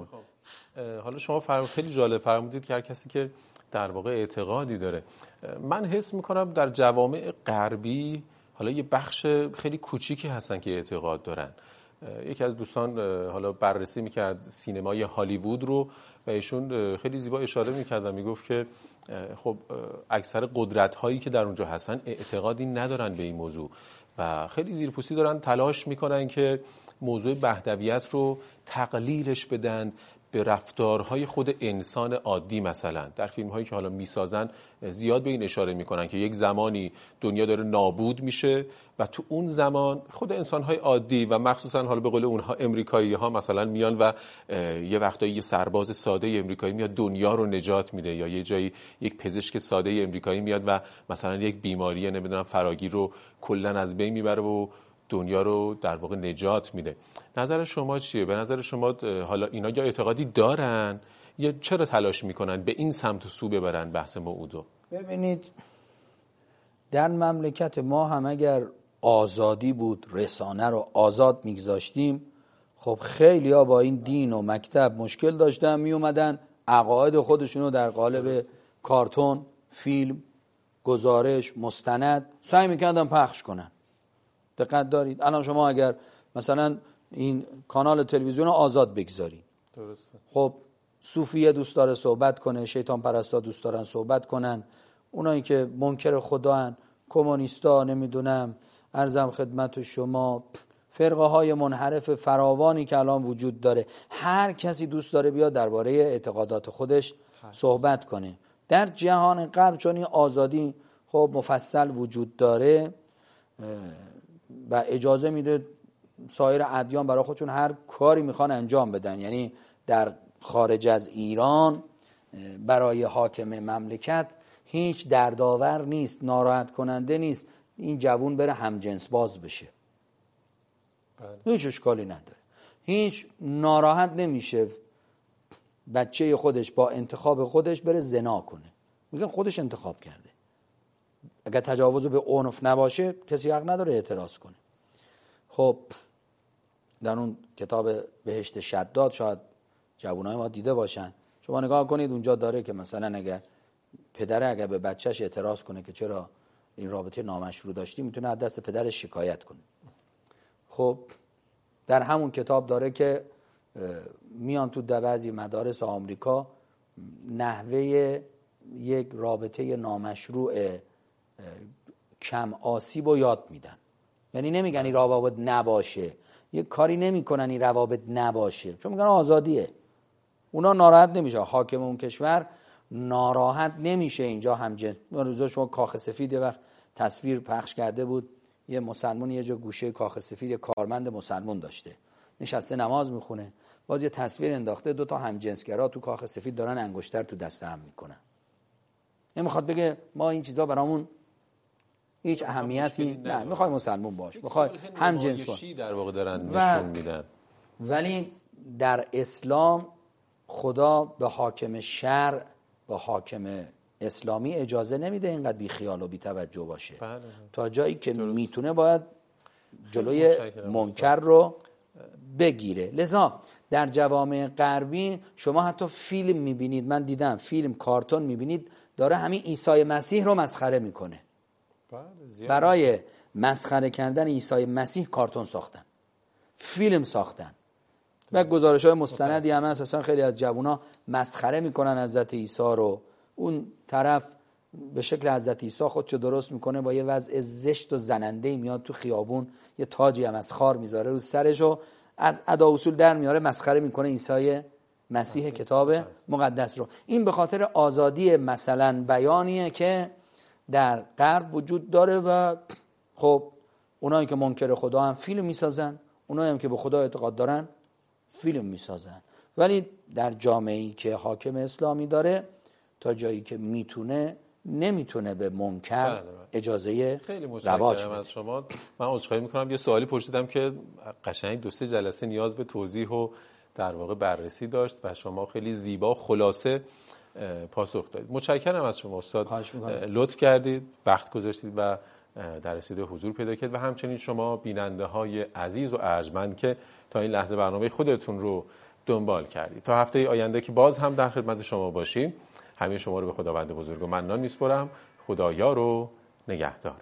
حالا شما فرم... خیلی جالب فرمودید که هر کسی که در واقع اعتقادی داره، من حس میکنم در جوامع غربی حالا یه بخش خیلی کوچیکی هستن که اعتقاد دارن. یکی از دوستان حالا بررسی میکرد سینمای هالیوود رو و ایشون خیلی زیبا اشاره میکرد و میگفت که خب اکثر قدرت هایی که در اونجا هستن اعتقادی ندارن به این موضوع و خیلی زیرپوستی دارن تلاش میکنن که موضوع وحدویت رو تقلیلش بدن به رفتارهای خود انسان عادی. مثلا در فیلم هایی که حالا میسازن زیاد به این اشاره میکنن که یک زمانی دنیا داره نابود میشه و تو اون زمان خود انسان های عادی و مخصوصا حالا به قول اونها امریکایی ها مثلا میان و یه وقتایی یه سرباز ساده امریکایی میاد دنیا رو نجات میده، یا یه جایی یک پزشک ساده امریکایی میاد و مثلا یک بیماری نمیدونم فراگیر رو کلا از بین میبره و دنیا رو در واقع نجات میده. نظر شما چیه؟ به نظر شما حالا اینا یا اعتقادی دارن یا چرا تلاش میکنن به این سمت و سو ببرن بحث موعودو؟ ببینید در مملکت ما هم اگر آزادی بود، رسانه رو آزاد میگذاشتیم، خب خیلی ها با این دین و مکتب مشکل داشتن، می اومدن عقاید خودشون رو در قالب کارتون، فیلم، گزارش، مستند سعی میکردن پخش کنن. دقت دارید الان شما اگر مثلا این کانال تلویزیون آزاد بگذارید، درسته، خب صوفیه دوست داره صحبت کنه، شیطان پرستا دوست دارن صحبت کنن، اونایی که منکر خدا هن، کمونیستا، نمیدونم عرضم خدمت شما فرقه های منحرف فراوانی که الان وجود داره، هر کسی دوست داره بیاد درباره اعتقادات خودش صحبت کنه. در جهان غرب چون این آزادی خب مفصل وجود داره و اجازه میده سایر ادیان برای خودشون هر کاری میخوان انجام بدن، یعنی در خارج از ایران برای حاکم مملکت هیچ دردآور نیست، ناراحت کننده نیست این جوون بره همجنس باز بشه. بله. هیچ اشکالی نداره، هیچ ناراحت نمیشه بچه خودش با انتخاب خودش بره زنا کنه، میگن خودش انتخاب کرده. اگر تجاوز به عنف نباشه کسی حق نداره اعتراض کنه. خب در اون کتاب بهشت شداد شاید جوانای ما دیده باشن، شما نگاه کنید اونجا داره که مثلا اگر پدر اگر به بچهش اعتراض کنه که چرا این رابطه نامشروع داشتی، میتونه از دست پدرش شکایت کنه. خب در همون کتاب داره که میان تو بعضی مدارس آمریکا نحوه یک رابطه نامشروع کم آسیب رو یاد میدن، یعنی نمیگن این روابط نباشه، یک کاری نمیکنن این روابط نباشه، چون میگن آزادیه. اونا ناراحت نمیشه، حاکم اون کشور ناراحت نمیشه اینجا همجنس. روزا شما کاخ سفید یه وقت تصویر پخش کرده بود، یه مسلمان یه جا گوشه کاخ سفید یه کارمند مسلمان داشته نشسته نماز میخونه، باز یه تصویر انداخته دو تا همجنسگرا تو کاخ سفید دارن انگشتر تو دست هم میکنن. نمیخواد بگه ما این چیزا برامون هیچ اهمیتی نه، میخوای مسلمان باش، میخوای هم جنس باش، در واقع دارن نشون میدن. ولی در اسلام خدا به حاکم شرع، به حاکم اسلامی اجازه نمیده اینقدر بی خیال و بی توجه باشه. بله. تا جایی که درست. میتونه باید جلوی منکر رو بگیره. لذا در جوامع غربی شما حتی فیلم میبینید، من دیدم فیلم کارتون میبینید داره همین عیسی مسیح رو مسخره میکنه. برای مسخره کردن عیسی مسیح کارتون ساختن، فیلم ساختن و گزارش‌های مستندی هم هست اصلا خیلی از جوونا مسخره میکنن حضرت عیسی رو. اون طرف به شکل حضرت عیسی خودشو درست میکنه با یه وضع زشت و زننده‌ای، میاد تو خیابون یه تاجی هم از خار میذاره رو سرشو، از ادا اصول در میاره، مسخره میکنه عیسی مسیح کتاب مقدس رو. این به خاطر آزادی مثلا بیانیه که در غرب وجود داره و خب اونایی که منکر خدا هم فیلم میسازن، اونایی هم که به خدا اعتقاد دارن فیلم میسازن. ولی در جامعه‌ای که حاکم اسلامی داره تا جایی که میتونه نمیتونه به منکر بله بله. اجازه خیلی رواج بده. از شما من عذرخواهی میکنم، یه سوالی پرسیدم که قشنگ دو سه جلسه نیاز به توضیح و در واقع بررسی داشت و شما خیلی زیبا خلاصه پاسخ دادید. متشکرم از شما استاد، لطف کردید، وقت گذاشتید و در رسیده حضور پیدا کرد و همچنین شما بیننده های عزیز و ارجمند که تا این لحظه برنامه خودتون رو دنبال کردید. تا هفته آینده که باز هم در خدمت شما باشیم، همه شما رو به خداوند بزرگ و منان میسپرم. خدایا رو نگهدارتون.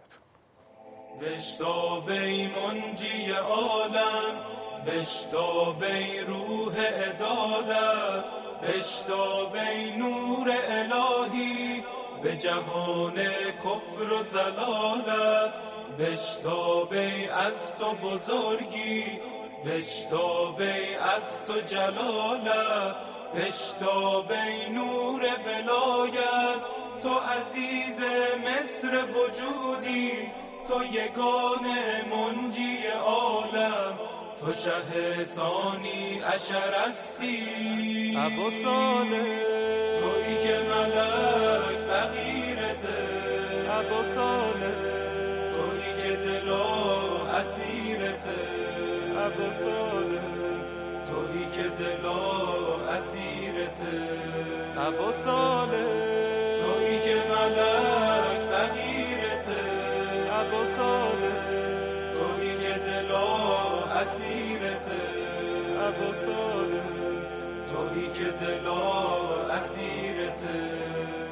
بشتابی منجی عالم، بشتابی روح عدالت، بشتابی نور الهی به جهان کفر و زلالت، بشتابی از تو بزرگی، بشتابی از تو جلالت، بشتابی نور ولایت، تو عزیز مصر وجودی، تو یگانه منجی عالم، تو شه ثانی عشر هستی. ابو صالح تویی که ملک فقیرته، ابو صالح تویی که دلا اسیرته، ابو صالح تویی که دلا اسیرته، ابو صالح تویی که ملک فقیرته، ابو صالح تویی که دلا اسیرته، ابو صالح تویی که دلا اسیرته.